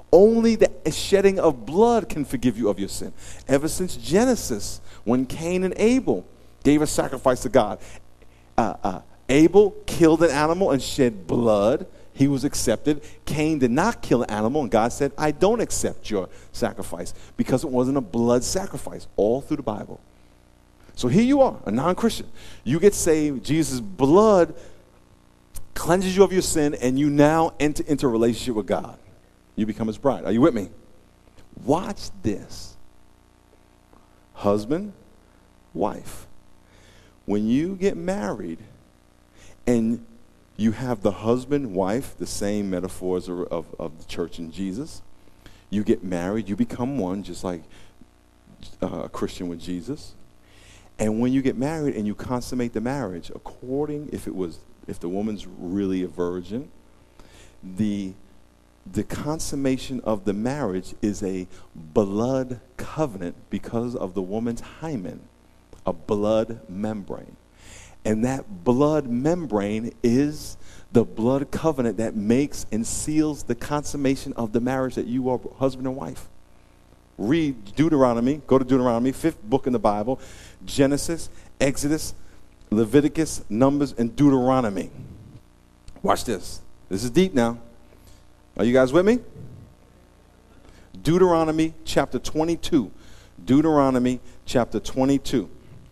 Only the shedding of blood can forgive you of your sin. Ever since Genesis, when Cain and Abel gave a sacrifice to God, Abel killed an animal and shed blood. He was accepted. Cain did not kill an animal, and God said, I don't accept your sacrifice, because it wasn't a blood sacrifice, all through the Bible. So here you are, a non-Christian. You get saved. Jesus' blood cleanses you of your sin, and you now enter into a relationship with God. You become his bride. Are you with me? Watch this. Husband, wife. When you get married and you have the husband, wife, the same metaphors of the church and Jesus. You get married, you become one, just like a Christian with Jesus. And when you get married and you consummate the marriage, according, if the woman's really a virgin, the consummation of the marriage is a blood covenant because of the woman's hymen, a blood membrane. And that blood membrane is the blood covenant that makes and seals the consummation of the marriage that you are husband and wife. Read Deuteronomy. Go to Deuteronomy, 5th book in the Bible. Genesis, Exodus, Leviticus, Numbers, and Deuteronomy. Watch this. This is deep now. Are you guys with me? Deuteronomy chapter 22. Deuteronomy chapter 22.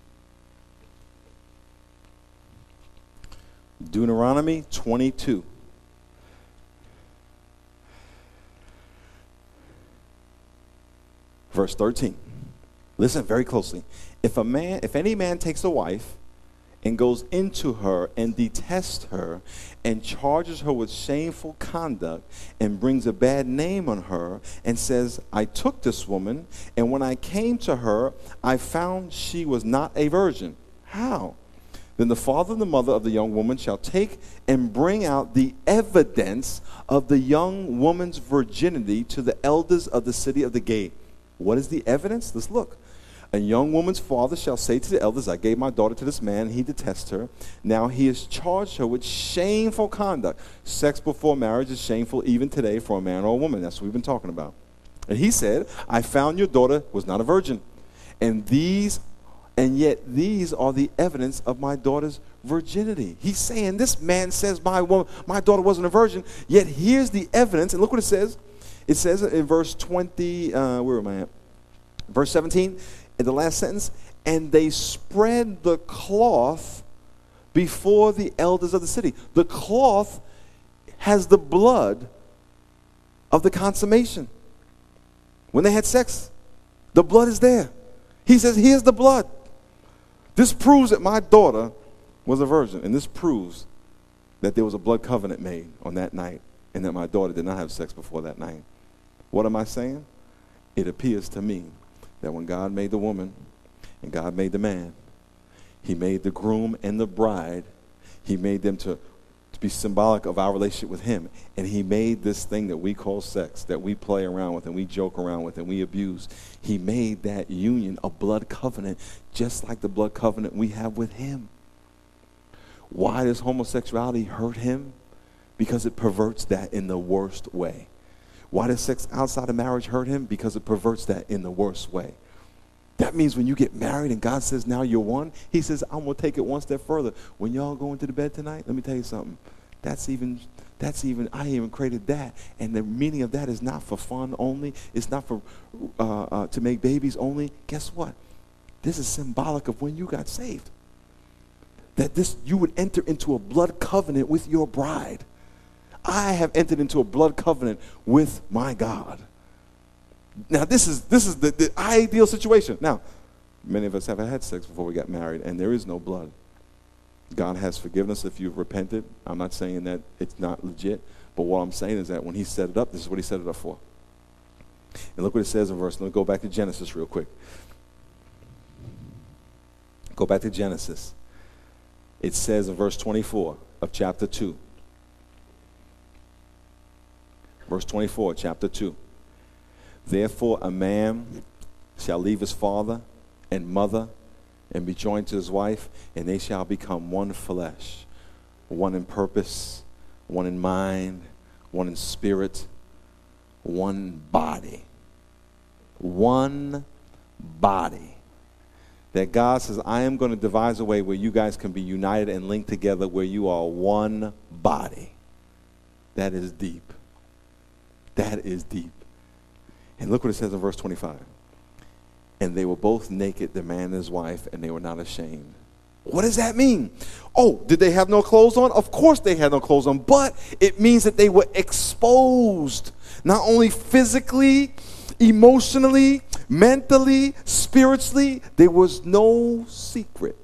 Deuteronomy 22. Verse 13. Listen very closely. If any man takes a wife and goes into her and detests her and charges her with shameful conduct and brings a bad name on her and says, I took this woman, and when I came to her, I found she was not a virgin. How? Then the father and the mother of the young woman shall take and bring out the evidence of the young woman's virginity to the elders of the city of the gate. What is the evidence? Let's look. A young woman's father shall say to the elders, I gave my daughter to this man, he detests her. Now he has charged her with shameful conduct. Sex before marriage is shameful even today for a man or a woman. That's what we've been talking about. And he said, I found your daughter was not a virgin. And yet these are the evidence of my daughter's virginity. He's saying, this man says my daughter wasn't a virgin, yet here's the evidence. And look what it says. It says in verse 20, where am I at? Verse 17, in the last sentence, and they spread the cloth before the elders of the city. The cloth has the blood of the consummation. When they had sex, the blood is there. He says, here's the blood. This proves that my daughter was a virgin, and this proves that there was a blood covenant made on that night and that my daughter did not have sex before that night. What am I saying? It appears to me that when God made the woman and God made the man, he made the groom and the bride, he made them to be symbolic of our relationship with him. And he made this thing that we call sex, that we play around with and we joke around with and we abuse. He made that union a blood covenant, just like the blood covenant we have with him. Why does homosexuality hurt him? Because it perverts that in the worst way. Why does sex outside of marriage hurt him? Because it perverts that in the worst way. That means when you get married and God says, now you're one, he says, I'm going to take it one step further. When y'all go into the bed tonight, let me tell you something. I even created that. And the meaning of that is not for fun only. It's not for to make babies only. Guess what? This is symbolic of when you got saved. That you would enter into a blood covenant with your bride. I have entered into a blood covenant with my God. Now, this is the ideal situation. Now, many of us have had sex before we got married, and there is no blood. God has forgiven us if you've repented. I'm not saying that it's not legit, but what I'm saying is that when he set it up, this is what he set it up for. And look what it says in verse. Let me go back to Genesis real quick. Go back to Genesis. It says in verse 24 of chapter 2. Verse 24, chapter 2. Therefore a man shall leave his father and mother and be joined to his wife, and they shall become one flesh, one in purpose, one in mind, one in spirit. one body. One body. That God says, I am going to devise a way where you guys can be united and linked together, where you are one body. That is deep. That is deep. And look what it says in verse 25. And they were both naked, the man and his wife, and they were not ashamed. What does that mean? Oh, did they have no clothes on? Of course they had no clothes on, but it means that they were exposed, not only physically, emotionally, mentally, spiritually. There was no secret.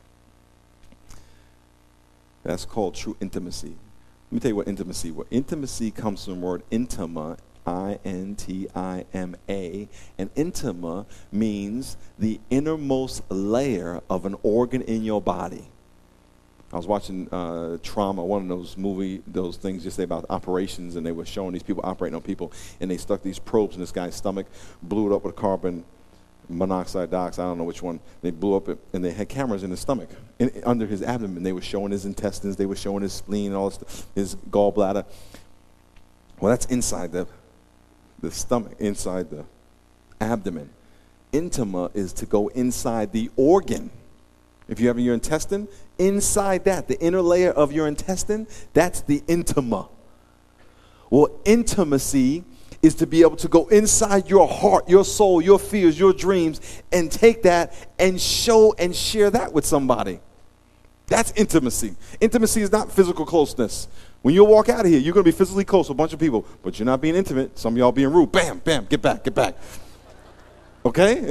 That's called true intimacy. Let me tell you what intimacy was. Intimacy comes from the word intima, I-N-T-I-M-A, and intima means the innermost layer of an organ in your body. I was watching Trauma, one of those things yesterday about operations, and they were showing these people operating on people, and they stuck these probes in this guy's stomach, blew it up with carbon monoxide dioxide, I don't know which one. They blew up it, and they had cameras in his stomach, under his abdomen. They were showing his intestines, they were showing his spleen, and all this stuff, his gallbladder. Well, that's inside the stomach, inside the abdomen. Intima is to go inside the organ. If you have your intestine, inside that, the inner layer of your intestine, that's the intima. Well, intimacy is to be able to go inside your heart, your soul, your fears, your dreams, and take that and show and share that with somebody. That's intimacy. Intimacy is not physical closeness. When you walk out of here, you're going to be physically close with a bunch of people, but you're not being intimate. Some of y'all being rude. Bam, bam, get back, get back. Okay?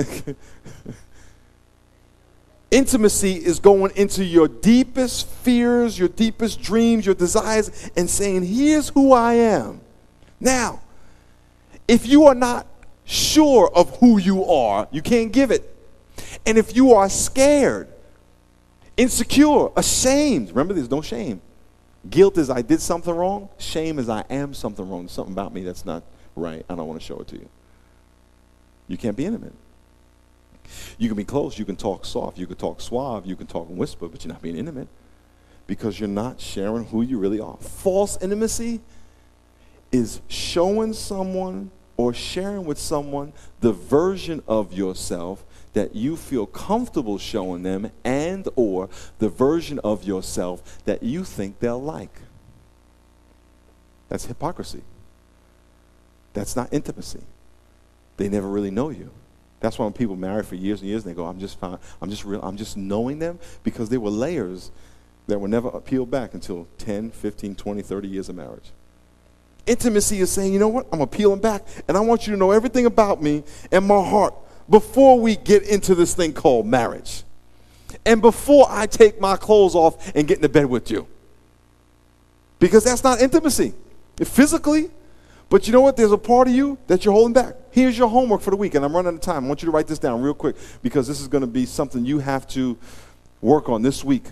Intimacy is going into your deepest fears, your deepest dreams, your desires, and saying, here's who I am. Now, if you are not sure of who you are, you can't give it. And if you are scared, insecure, ashamed, remember there's no shame. Guilt is I did something wrong. Shame is I am something wrong. There's something about me that's not right. I don't want to show it to you. You can't be intimate. You can be close. You can talk soft. You can talk suave. You can talk and whisper, but you're not being intimate because you're not sharing who you really are. False intimacy is showing someone or sharing with someone the version of yourself that you feel comfortable showing them, and or the version of yourself that you think they'll like. That's hypocrisy. That's not intimacy. They never really know you. That's why when people marry for years and years, they go, I'm just fine. I'm just knowing them, because there were layers that were never peeled back until 10, 15, 20, 30 years of marriage. Intimacy is saying, you know what, I'm going to peel them back, and I want you to know everything about me and my heart before we get into this thing called marriage. And before I take my clothes off and get into bed with you. Because that's not intimacy. Physically. But you know what? There's a part of you that you're holding back. Here's your homework for the week, and I'm running out of time. I want you to write this down real quick, because this is going to be something you have to work on this week.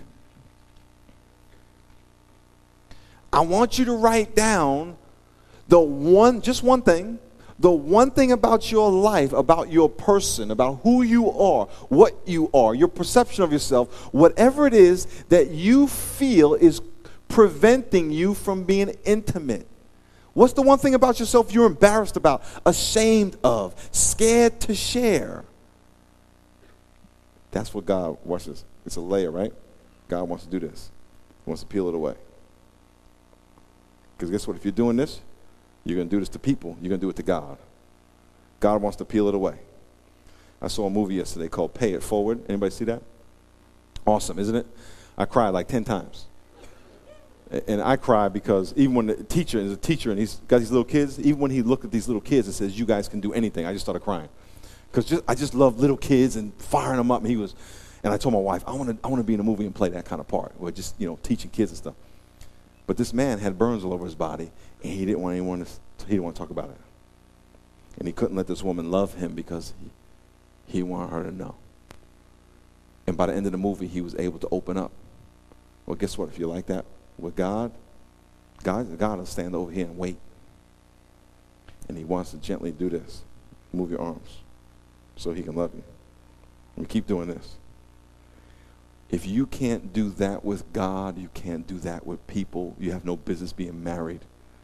I want you to write down just one thing, the one thing about your life, about your person, about who you are, what you are, your perception of yourself, whatever it is that you feel is preventing you from being intimate. What's the one thing about yourself you're embarrassed about, ashamed of, scared to share? That's what God wants. It's a layer, right? God wants to do this. He wants to peel it away. Because guess what? If you're doing this, you're going to do this to people. You're going to do it to God. God wants to peel it away. I saw a movie yesterday called Pay It Forward. Anybody see that? Awesome, isn't it? I cried like 10 times. And I cry because even when the teacher is a teacher and he's got these little kids, even when he looked at these little kids and says, you guys can do anything, I just started crying. Because I just love little kids and firing them up. And I told my wife, I want to be in a movie and play that kind of part, where just, teaching kids and stuff. But this man had burns all over his body, and he didn't want to talk about it. And he couldn't let this woman love him because he wanted her to know. And by the end of the movie, he was able to open up. Well, guess what? If you're like that with God will stand over here and wait. And he wants to gently do this. Move your arms so he can love you. And keep doing this. If you can't do that with God, you can't do that with people. You have no business being married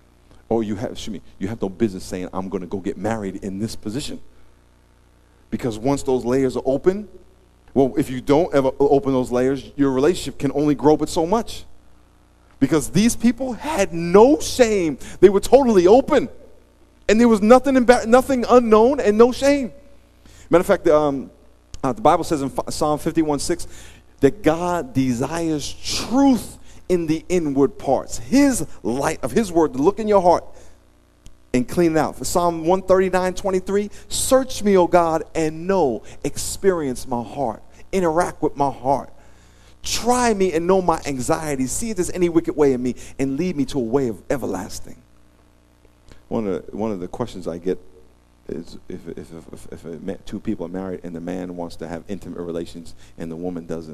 Or you have no business saying, I'm going to go get married in this position. Because once those layers are open, well, if you don't ever open those layers, your relationship can only grow but so much. Because these people had no shame. They were totally open. And there was nothing unknown and no shame. Matter of fact, the Bible says in Psalm 51:6 that God desires truth in the inward parts. His light of his word to look in your heart and clean it out. For Psalm 139:23, search me, O God, and know, experience my heart, interact with my heart. Try me and know my anxiety. See if there's any wicked way in me and lead me to a way of everlasting. One of the questions I get is if two people are married and the man wants to have intimate relations and the woman doesn't.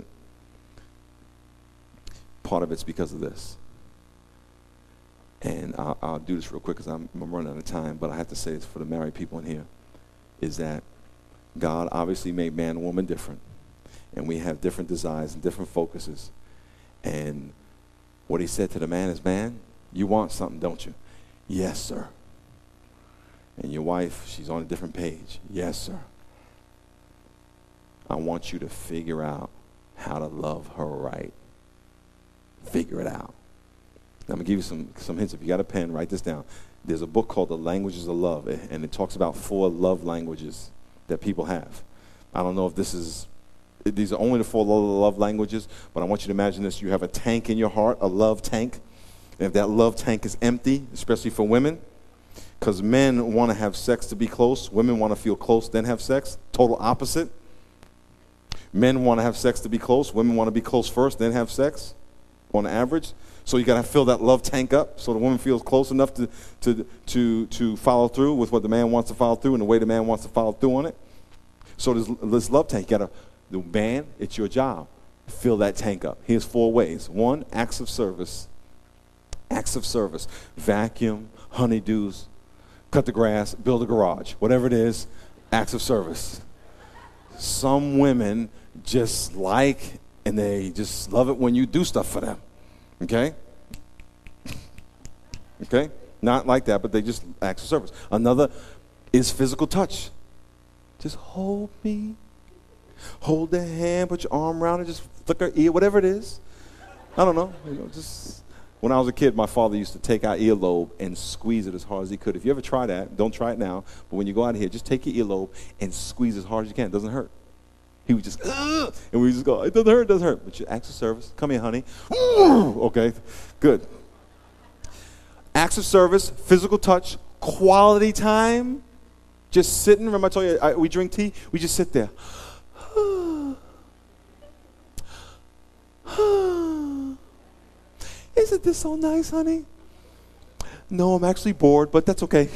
Part of it's because of this. And I'll do this real quick because I'm running out of time, but I have to say this for the married people in here, is that God obviously made man and woman different. And we have different desires and different focuses. And what he said to the man is, man, you want something, don't you? Yes, sir. And your wife, she's on a different page. Yes, sir. I want you to figure out how to love her right. Figure it out. Now, I'm going to give you some hints. If you got a pen, write this down. There's a book called The Languages of Love, and it talks about 4 love languages that people have. I don't know if these are only the 4 love languages, but I want you to imagine this. You have a tank in your heart, a love tank. And if that love tank is empty, especially for women, because men want to have sex to be close, women want to feel close, then have sex. Total opposite. Men want to have sex to be close, women want to be close first, then have sex, on average. So you got to fill that love tank up so the woman feels close enough to follow through with what the man wants to follow through and the way the man wants to follow through on it. So this love tank, the man, it's your job. Fill that tank up. Here's 4 ways. 1, acts of service. Acts of service. Vacuum, honeydews, cut the grass, build a garage. Whatever it is, acts of service. Some women just like, and they just love it when you do stuff for them. Okay? Okay? Not like that, but they just acts of service. Another is physical touch. Just hold me. Hold the hand, put your arm around it, just flick her ear, whatever it is. I don't know. Just when I was a kid, my father used to take our earlobe and squeeze it as hard as he could. If you ever try that, don't try it now, but when you go out of here, just take your earlobe and squeeze as hard as you can. It doesn't hurt. He would just, ugh, and we just go, it doesn't hurt, it doesn't hurt. But your acts of service, come here, honey. Ooh, okay, good. Acts of service, physical touch, quality time, just sitting. Remember I told you we drink tea? We just sit there. Isn't this so nice, honey? No, I'm actually bored, but that's okay.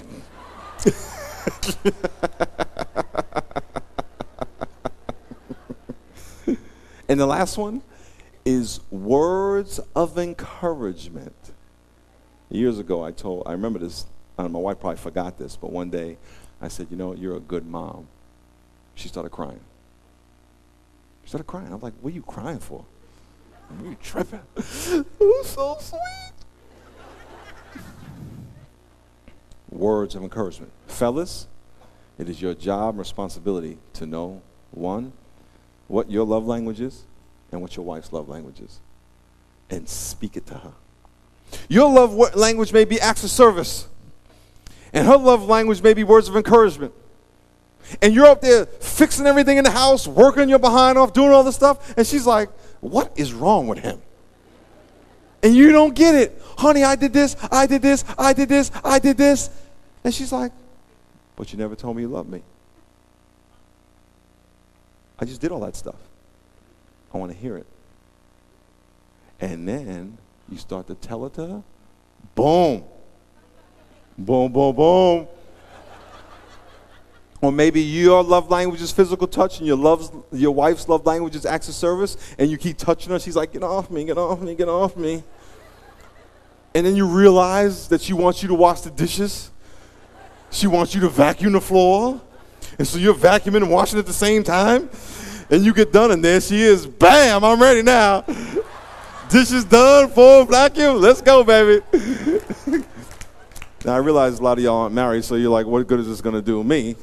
And the last one is words of encouragement. Years ago, I remember this, my wife probably forgot this, but one day I said, you know, you're a good mom. She started crying. She started crying. I was like, what are you crying for? What are you tripping? It was so sweet. Words of encouragement. Fellas, it is your job and responsibility to know, 1, what your love language is and what your wife's love language is, and speak it to her. Your love language may be acts of service, and her love language may be words of encouragement. And you're up there fixing everything in the house, working your behind off, doing all this stuff, and she's like, what is wrong with him? And you don't get it. Honey, I did this, I did this, I did this, I did this. And she's like, but you never told me you loved me. I just did all that stuff. I want to hear it. And then you start to tell it to her. Boom. Boom, boom, boom. Or maybe your love language is physical touch and your wife's love language is acts of service, and you keep touching her. She's like, get off me, get off me, get off me. And then you realize that she wants you to wash the dishes. She wants you to vacuum the floor. And so you're vacuuming and washing at the same time. And you get done, and there she is. Bam, I'm ready now. Dishes done, full vacuum. Let's go, baby. Now, I realize a lot of y'all aren't married, so you're like, what good is this going to do me?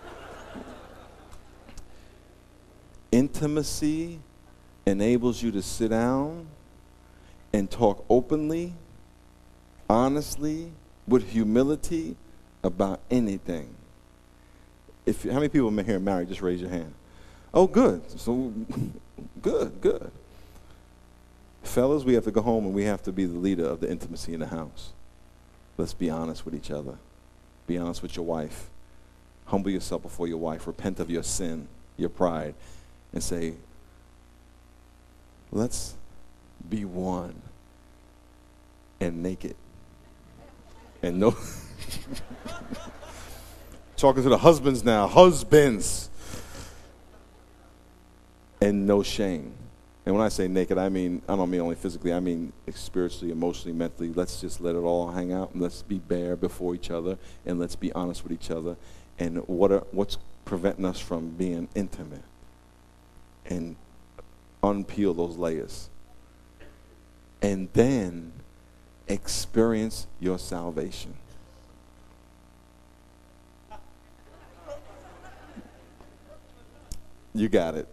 Intimacy enables you to sit down and talk openly, honestly, with humility about anything. How many people here are married? Just raise your hand. Oh, good. So, good. Fellas, we have to go home and we have to be the leader of the intimacy in the house. Let's be honest with each other. Be honest with your wife. Humble yourself before your wife. Repent of your sin, your pride, and say, let's be one and naked. And no, talking to the husbands now, husbands, and no shame. And when I say naked, I don't mean only physically, I mean spiritually, emotionally, mentally. Let's just let it all hang out, and let's be bare before each other, and let's be honest with each other. And what's preventing us from being intimate? And unpeel those layers. And then experience your salvation. You got it.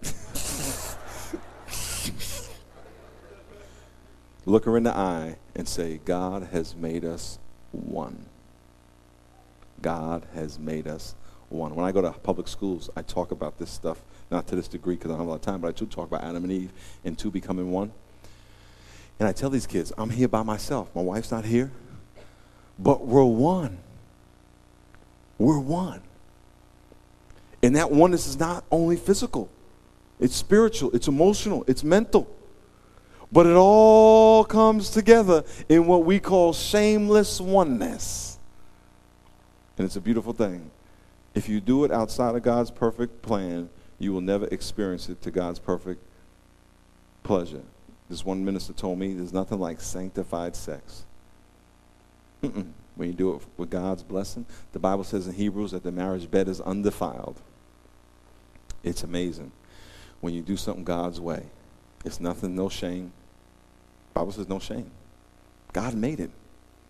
Look her in the eye and say, God has made us one. God has made us one. When I go to public schools, I talk about this stuff, not to this degree because I don't have a lot of time, but I do talk about Adam and Eve and two becoming one. And I tell these kids, I'm here by myself. My wife's not here, but we're one. We're one. And that oneness is not only physical. It's spiritual, it's emotional, it's mental. But it all comes together in what we call shameless oneness. And it's a beautiful thing. If you do it outside of God's perfect plan, you will never experience it to God's perfect pleasure. This one minister told me there's nothing like sanctified sex. When you do it with God's blessing, the Bible says in Hebrews that the marriage bed is undefiled. It's amazing. When you do something God's way, it's nothing, no shame. The Bible says no shame. God made it.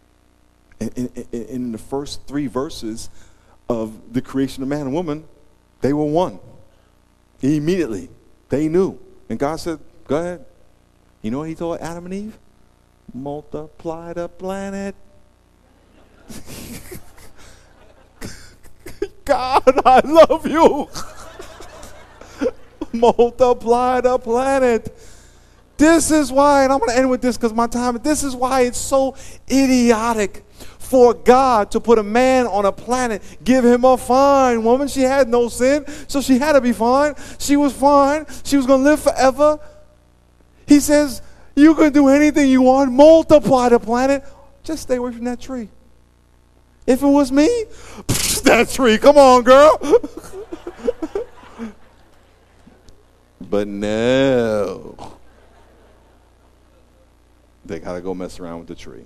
In the first 3 verses of the creation of man and woman, they were one. Immediately, they knew. And God said, go ahead. You know what he told Adam and Eve? Multiply the planet. God, I love you. Multiply the planet. This is why, and I'm going to end with this because my time, this is why it's so idiotic for God to put a man on a planet, give him a fine woman. She had no sin, so she had to be fine. She was fine. She was going to live forever. He says, you can do anything you want, multiply the planet. Just stay away from that tree. If it was me, that tree, come on, girl. But no. They got to go mess around with the tree.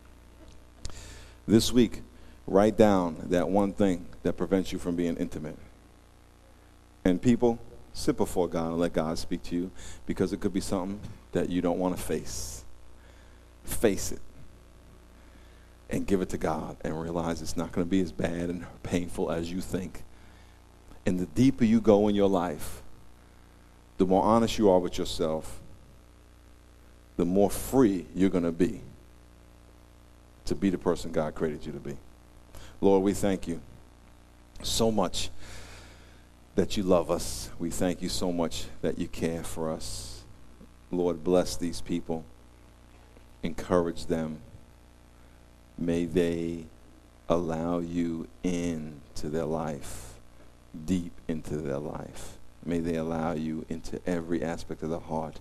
This week, write down that one thing that prevents you from being intimate. And people, sit before God and let God speak to you, because it could be something that you don't want to face. Face it. And give it to God and realize it's not going to be as bad and painful as you think. And the deeper you go in your life, the more honest you are with yourself, the more free you're going to be the person God created you to be. Lord, we thank you so much that you love us. We thank you so much that you care for us. Lord, bless these people. Encourage them. May they allow you into their life, deep into their life. May they allow you into every aspect of the heart.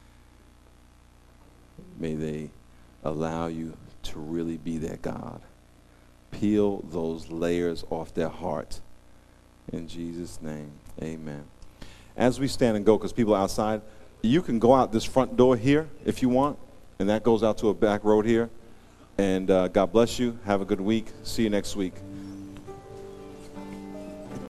May they allow you to really be their God. Peel those layers off their heart. In Jesus' name, amen. As we stand and go, because people are outside, you can go out this front door here if you want, and that goes out to a back road here. And God bless you. Have a good week. See you next week.